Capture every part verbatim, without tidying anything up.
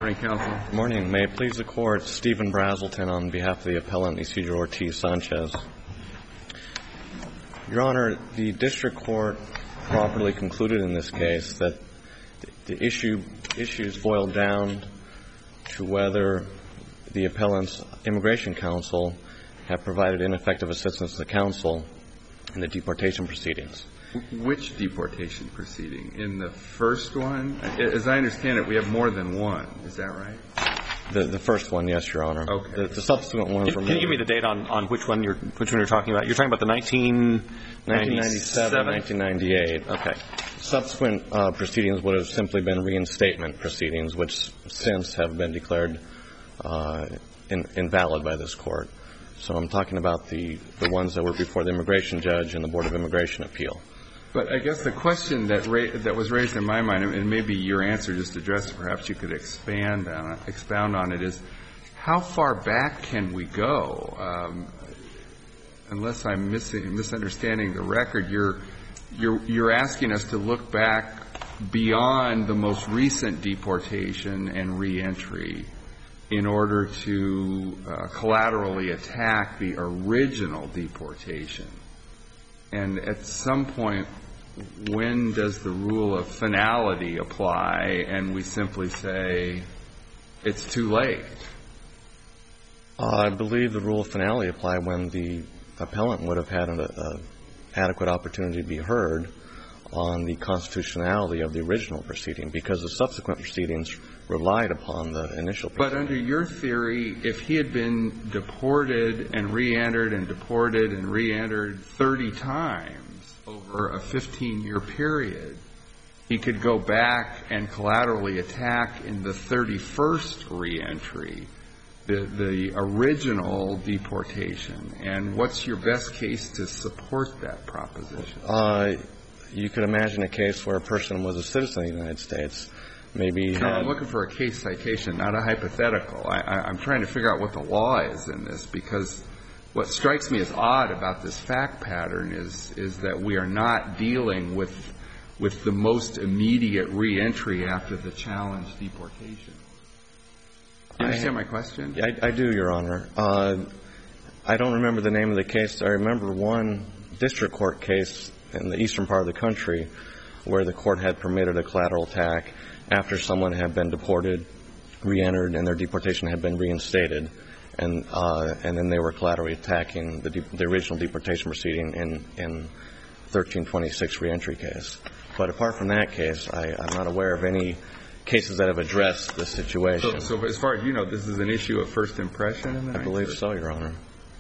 morning, counsel. Good morning. May it please the Court, Stephen Brazelton on behalf of the appellant Isidro Ortiz-Sanchez. Your Honor, the district court properly concluded in this case that the issue issues boiled down to whether the appellant's immigration counsel have provided ineffective assistance to the counsel in the deportation proceedings. Which deportation proceeding? In the first one? As I understand it, we have more than one. Is that right? The, the first one, yes, Your Honor. Okay. The, the subsequent one. Can, can you give me the date on, on which one you're which one you're talking about? You're talking about the nineteen ninety-seven, nineteen ninety-eight. Okay. Subsequent uh, proceedings would have simply been reinstatement proceedings, which since have been declared uh, in, invalid by this Court. So I'm talking about the, the ones that were before the immigration judge and the Board of Immigration Appeal. But I guess the question that ra- that was raised in my mind, and maybe your answer just addressed, perhaps you could expand on it, expound on it, is how far back can we go? Um, unless I'm missing, misunderstanding the record, you're, you're, you're asking us to look back beyond the most recent deportation and reentry in order to uh, collaterally attack the original deportation. And at some point, when does the rule of finality apply and we simply say it's too late? Uh, I believe the rule of finality applied when the appellant would have had an uh, adequate opportunity to be heard on the constitutionality of the original proceeding, because the subsequent proceedings relied upon the initial proceeding. But under your theory, if he had been deported and re-entered and deported and re-entered thirty times over a fifteen-year period, he could go back and collaterally attack in the thirty-first re-entry the, the original deportation. And what's your best case to support that proposition? Uh, you could imagine a case where a person was a citizen of the United States. Maybe no, I'm looking for a case citation, not a hypothetical. I, I, I'm trying to figure out what the law is in this, because what strikes me as odd about this fact pattern is is that we are not dealing with with the most immediate reentry after the challenged deportation. Do you understand my question? Yeah, I, I do, Your Honor. Uh, I don't remember the name of the case. I remember one district court case in the eastern part of the country where the court had permitted a collateral attack after someone had been deported, re-entered, and their deportation had been reinstated, and uh, and then they were collaterally attacking the, de- the original deportation proceeding in in thirteen twenty-six re-entry case. But apart from that case, I, I'm not aware of any cases that have addressed this situation. So, so as far as you know, this is an issue of first impression in the I believe so, Your Honor.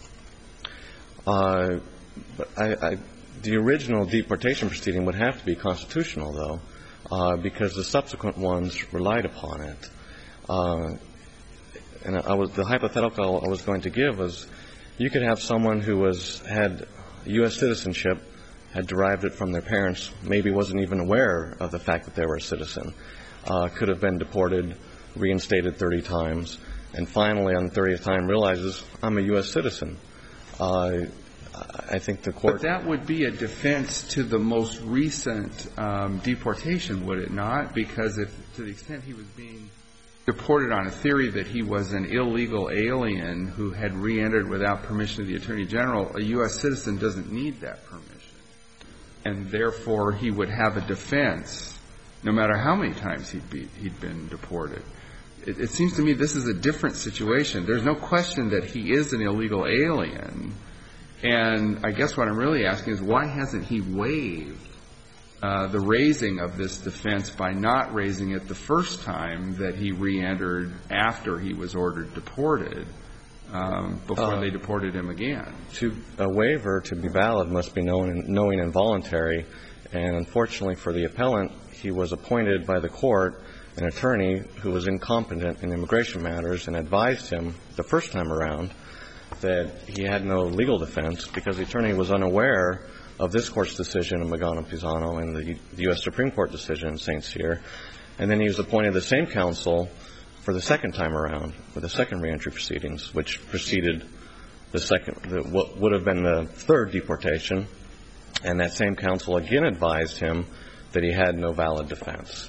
Uh, but I, I, the original deportation proceeding would have to be constitutional, though, uh, because the subsequent ones relied upon it. Uh, and I was, the hypothetical I was going to give was, you could have someone who was had U S citizenship, had derived it from their parents, maybe wasn't even aware of the fact that they were a citizen, uh, could have been deported, reinstated thirty times, and finally on the thirtieth time realizes, I'm a U S citizen. Uh, I think the court... But that would be a defense to the most recent um, deportation, would it not? Because if, to the extent he was being deported on a theory that he was an illegal alien who had re-entered without permission of the Attorney General, a U S citizen doesn't need that permission. And therefore, he would have a defense no matter how many times he'd, be, he'd been deported. It, it seems to me this is a different situation. There's no question that he is an illegal alien. And I guess what I'm really asking is, why hasn't he waived uh, the raising of this defense by not raising it the first time that he re-entered after he was ordered deported, um, before uh, they deported him again? To a waiver to be valid must be known, knowing and voluntary. And unfortunately for the appellant, he was appointed by the court an attorney who was incompetent in immigration matters and advised him the first time around that he had no legal defense because the attorney was unaware of this Court's decision in Magano-Pisano and the, the U S Supreme Court decision in Saint Cyr. And then he was appointed the same counsel for the second time around, for the second reentry proceedings, which preceded the second, the, what would have been the third deportation. And that same counsel again advised him that he had no valid defense.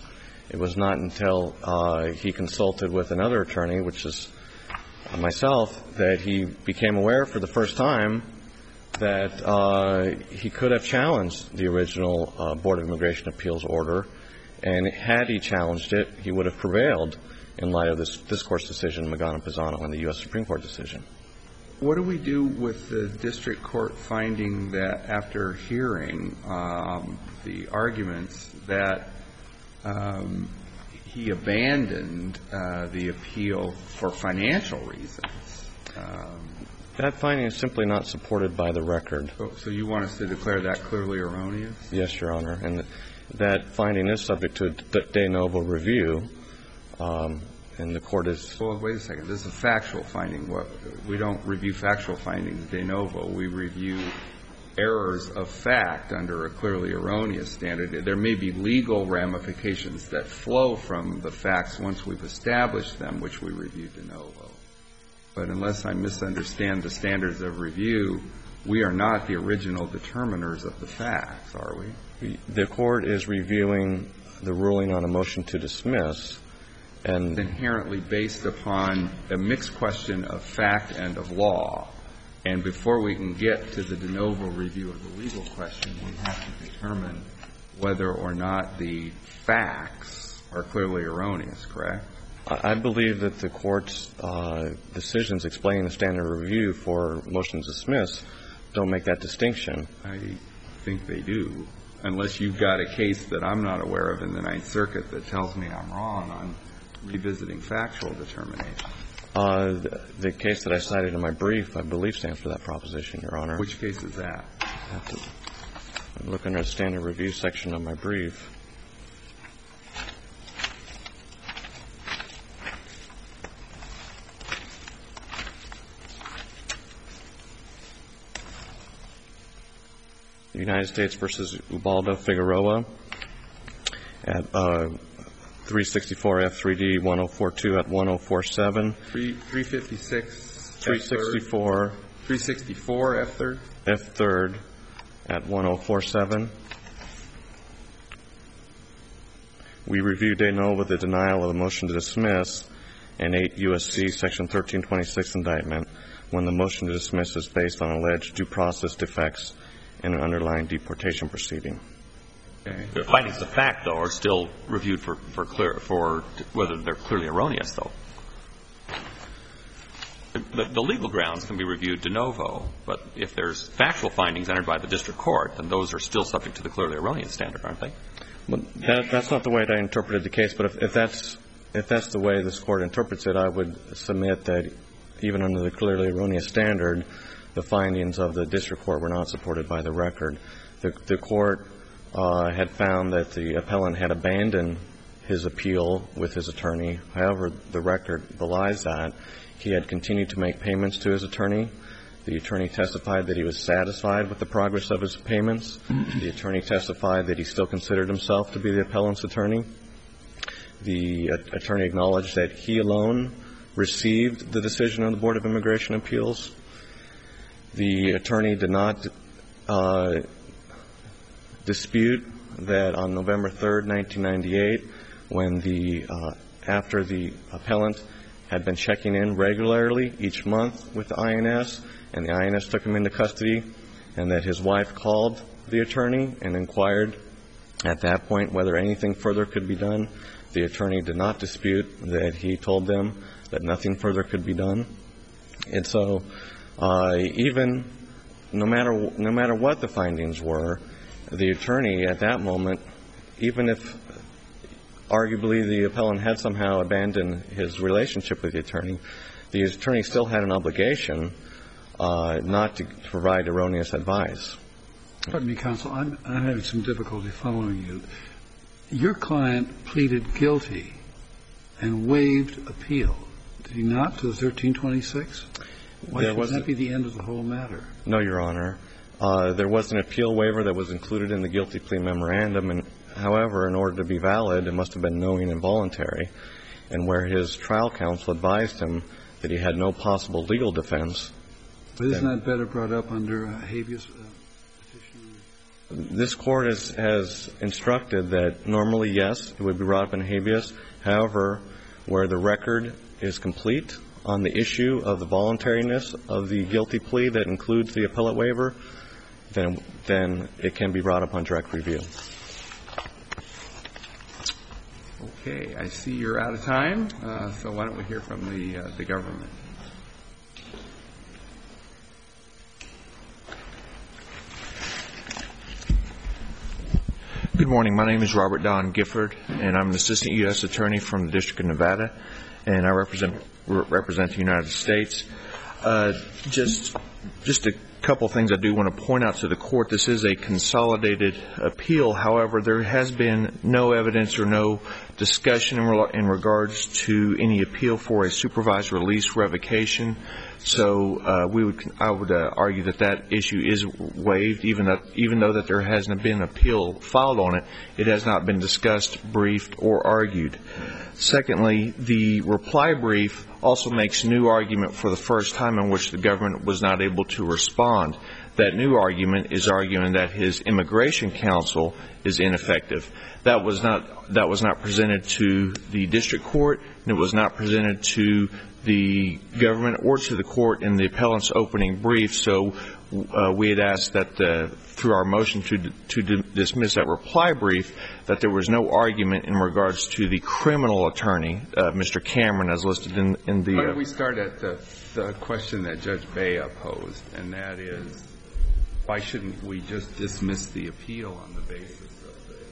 It was not until uh, he consulted with another attorney, which is myself, that he became aware for the first time that uh, he could have challenged the original uh, Board of Immigration Appeals order, and had he challenged it, he would have prevailed in light of this, this Court's decision, Magana-Pisano, and the U S Supreme Court decision. What do we do with the district court finding that after hearing um, the arguments that um, he abandoned uh, the appeal for financial reasons? Um, that finding is simply not supported by the record. So, so you want us to declare that clearly erroneous? Yes, Your Honor. And that finding is subject to a de novo review. Um, and the Court is... Well, wait a second. This is a factual finding. What, we don't review factual findings de novo. We review errors of fact under a clearly erroneous standard. There may be legal ramifications that flow from the facts once we've established them, which we review de novo. But unless I misunderstand the standards of review, we are not the original determiners of the facts, are we? The Court is reviewing the ruling on a motion to dismiss, and inherently based upon a mixed question of fact and of law. And before we can get to the de novo review of the legal question, we have to determine whether or not the facts are clearly erroneous, correct? I believe that the Court's uh, decisions explaining the standard of review for motion to dismiss don't make that distinction. I think they do, unless you've got a case that I'm not aware of in the Ninth Circuit that tells me I'm wrong on revisiting factual determination. Uh, the, the case that I cited in my brief, I believe, stands for that proposition, Your Honor. Which case is that? I have to look under the standard review section of my brief. United States versus Ubaldo Figueroa at uh, three sixty-four F three D one oh four two at one oh four seven. three fifty-six three sixty-four three sixty-four F third? F third at one oh four seven. We review de novo the denial of the motion to dismiss an eight U S C section thirteen twenty-six indictment when the motion to dismiss is based on alleged due process defects in an underlying deportation proceeding. Okay. The findings of fact, though, are still reviewed for, for clear for whether they're clearly erroneous, though. The, the legal grounds can be reviewed de novo, but if there's factual findings entered by the district court, then those are still subject to the clearly erroneous standard, aren't they? Well, that, that's not the way that I interpreted the case, but if, if that's if that's the way this Court interprets it, I would submit that even under the clearly erroneous standard, the findings of the district court were not supported by the record. The, the court uh, had found that the appellant had abandoned his appeal with his attorney. However, the record belies that. He had continued to make payments to his attorney. The attorney testified that he was satisfied with the progress of his payments. The attorney testified that he still considered himself to be the appellant's attorney. The uh, attorney acknowledged that he alone received the decision of the Board of Immigration Appeals. The attorney did not uh, dispute that on November third, nineteen ninety-eight, when the uh, after the appellant had been checking in regularly each month with the I N S, and the I N S took him into custody, and that his wife called the attorney and inquired at that point whether anything further could be done. The attorney did not dispute that he told them that nothing further could be done. And so uh, even no matter no matter what the findings were, the attorney at that moment, even if arguably the appellant had somehow abandoned his relationship with the attorney, the attorney still had an obligation uh, not to provide erroneous advice. Pardon me, counsel. I'm, I'm having some difficulty following you. Your client pleaded guilty and waived appeal. Did he not, to the thirteen twenty-six? Why should that be the end of the whole matter? No, Your Honor. Uh, there was an appeal waiver that was included in the guilty plea memorandum, and however, in order to be valid, it must have been knowing and voluntary, and where his trial counsel advised him that he had no possible legal defense. But isn't that better brought up under uh, habeas uh, petition? This Court has, has instructed that normally, yes, it would be brought up in habeas. However, where the record is complete on the issue of the voluntariness of the guilty plea that includes the appellate waiver, then then it can be brought up on direct review. Okay. I see you're out of time, uh, so why don't we hear from the uh, the government? Good morning. My name is Robert Don Gifford, and I'm an assistant U S attorney from the District of Nevada, and I represent represent the United States. Uh, just just a couple things I do want to point out to the Court. This is a consolidated appeal. However, there has been no evidence or no discussion in, re- in regards to any appeal for a supervised release revocation. So uh, we would, I would uh, argue that that issue is waived, even that, even though that there hasn't been an appeal filed on it. It has not been discussed, briefed, or argued. Secondly, the reply brief also makes new argument for the first time in which the government was not able to respond. That new argument is arguing that his immigration counsel is ineffective. That was not that was not presented to the district court, and it was not presented to the government or to the court in the appellant's opening brief. So uh, we had asked that uh, through our motion to to d- dismiss that reply brief, that there was no argument in regards to the criminal attorney, uh, Mister Cameron, as listed in, in the. Why don't we start at the, the question that Judge Bea posed, and that is, why shouldn't we just dismiss the appeal on the basis of the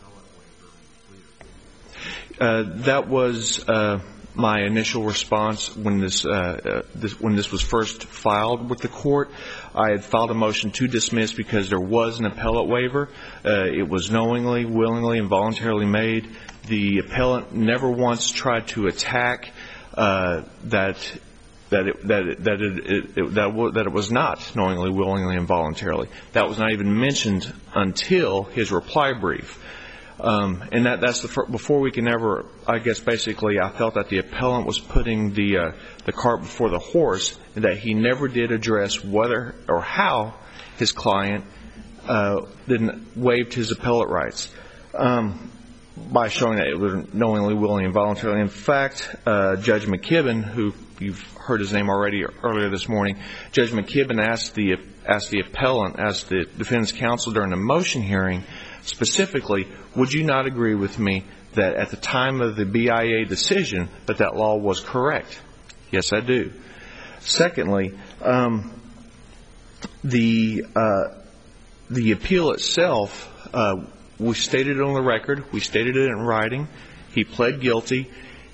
appellate waiver? Uh, that was uh, my initial response when this, uh, uh, this when this was first filed with the court. I had filed a motion to dismiss because there was an appellate waiver. Uh, it was knowingly, willingly, and voluntarily made. The appellant never once tried to attack uh, that. That it, that it, that it, it, it that, w- that it was not knowingly, willingly, and voluntarily. That was not even mentioned until his reply brief, um, and that that's the fir- before we can ever. I guess basically, I felt that the appellant was putting the uh, the cart before the horse, and that he never did address whether or how his client uh, didn't waived his appellate rights. Um, by showing that it was knowingly, willingly, and voluntarily. In fact, uh, Judge McKibben, who you've heard his name already earlier this morning, Judge McKibben asked the asked the appellant, asked the defense counsel during the motion hearing, specifically, would you not agree with me that at the time of the B I A decision that that law was correct? Yes, I do. Secondly, um, the uh, the appeal itself. Uh, We stated it on the record. We stated it in writing. He pled guilty.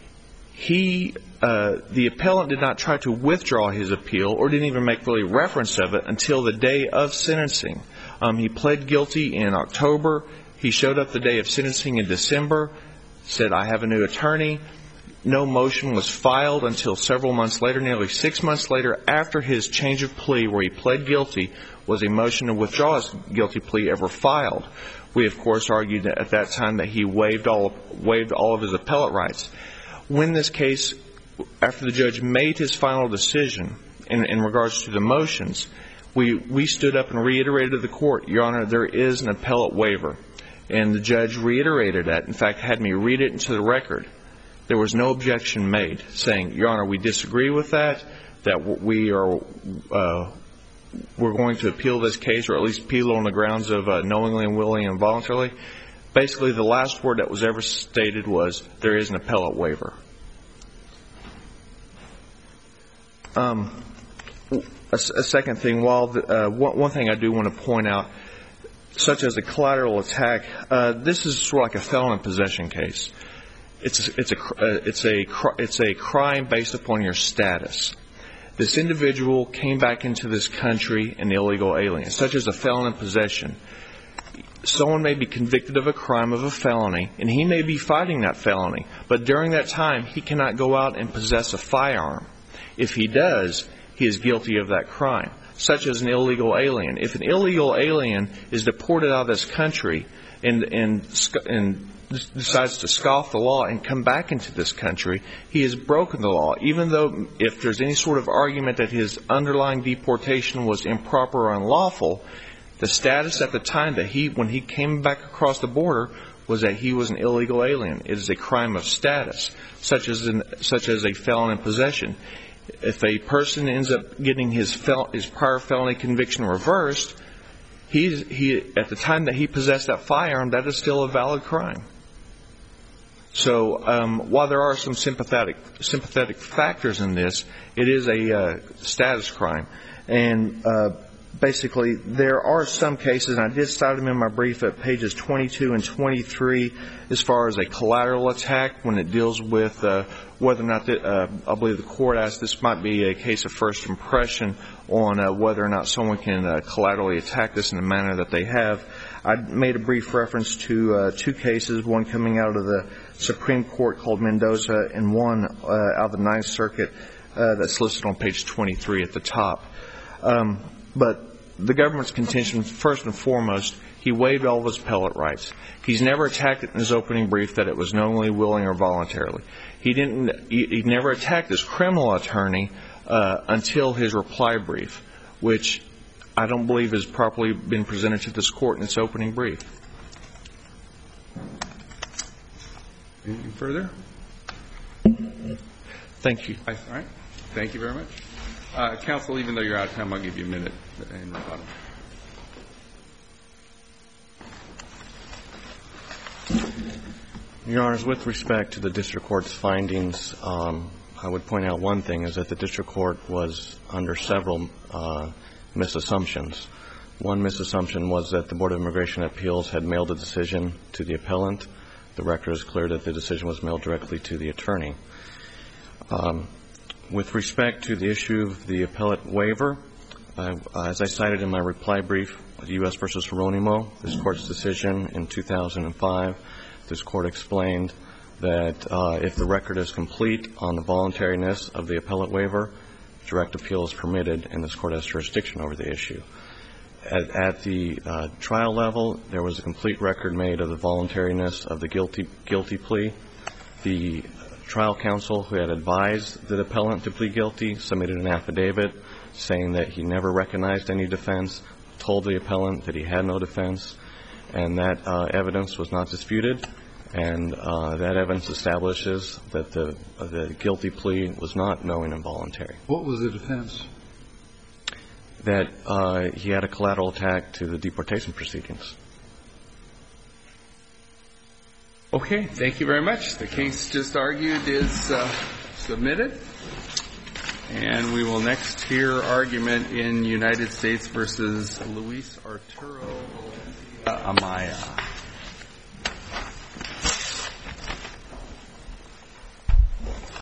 He, uh, the appellant did not try to withdraw his appeal or didn't even make really reference of it until the day of sentencing. Um, he pled guilty in October. He showed up the day of sentencing in December, said, I have a new attorney. No motion was filed until several months later, nearly six months later, after his change of plea where he pled guilty, was a motion to withdraw his guilty plea ever filed. We, of course, argued at that time that he waived all waived all of his appellate rights. When this case, after the judge made his final decision in, in regards to the motions, we, we stood up and reiterated to the court, Your Honor, there is an appellate waiver. And the judge reiterated that. In fact, had me read it into the record. There was no objection made, saying, Your Honor, we disagree with that, that we are uh, we're going to appeal this case, or at least appeal on the grounds of uh, knowingly and willingly and voluntarily. Basically, the last word that was ever stated was, there is an appellate waiver. Um, a, a second thing, while the, uh, one, one thing I do want to point out, such as a collateral attack, uh, this is sort of like a felon in possession case. It's a, it's a uh, it's a it's a crime based upon your status. This individual came back into this country an illegal alien, such as a felon in possession. Someone may be convicted of a crime of a felony, and he may be fighting that felony, but during that time, he cannot go out and possess a firearm. If he does, he is guilty of that crime, such as an illegal alien. If an illegal alien is deported out of this country and, and, and decides to scoff the law and come back into this country, he has broken the law. Even though if there's any sort of argument that his underlying deportation was improper or unlawful, The status at the time that he, when he came back across the border, was that he was an illegal alien. It is a crime of status, such as in, such as a felon in possession. If a person ends up getting his fel, his prior felony conviction reversed, he's, he at the time that he possessed that firearm, that is still a valid crime. So um, while there are some sympathetic sympathetic factors in this, it is a uh, status crime. And uh, basically, there are some cases, and I did cite them in my brief at pages twenty-two and twenty-three, as far as a collateral attack when it deals with uh, whether or not, the, uh, I believe the court asked, this might be a case of first impression on uh, whether or not someone can uh, collaterally attack this in the manner that they have. I made a brief reference to uh, two cases, one coming out of the Supreme Court called Mendoza, and one uh, out of the Ninth Circuit uh, that's listed on page twenty-three at the top. Um, but the government's contention, first and foremost, he waived all of his appellate rights. He's never attacked it in his opening brief that it was knowingly, willing, or voluntarily. He didn't. He, he never attacked his criminal attorney uh, until his reply brief, which I don't believe has properly been presented to this court in its opening brief. Anything further? Thank you. All right. Thank you very much. Uh, counsel, even though you're out of time, I'll give you a minute in rebuttal. Your Honors, with respect to the district court's findings, um, I would point out one thing, is that the district court was under several uh, misassumptions. One misassumption was that the Board of Immigration Appeals had mailed a decision to the appellant. The record is clear that the decision was mailed directly to the attorney. Um, with respect to the issue of the appellate waiver, uh, as I cited in my reply brief, U S versus Hieronymo, this court's decision in two thousand five, this court explained that uh, if the record is complete on the voluntariness of the appellate waiver, direct appeal is permitted, and this court has jurisdiction over the issue. At, at the uh, trial level, there was a complete record made of the voluntariness of the guilty guilty plea. The trial counsel who had advised the appellant to plead guilty submitted an affidavit saying that he never recognized any defense, told the appellant that he had no defense, and that uh, evidence was not disputed, and uh, that evidence establishes that the, uh, the guilty plea was not knowing and voluntary. What was the defense? That uh, he had a collateral attack to the deportation proceedings. Okay, thank you very much. The case just argued is uh, submitted. And we will next hear argument in United States versus Luis Arturo Amaya.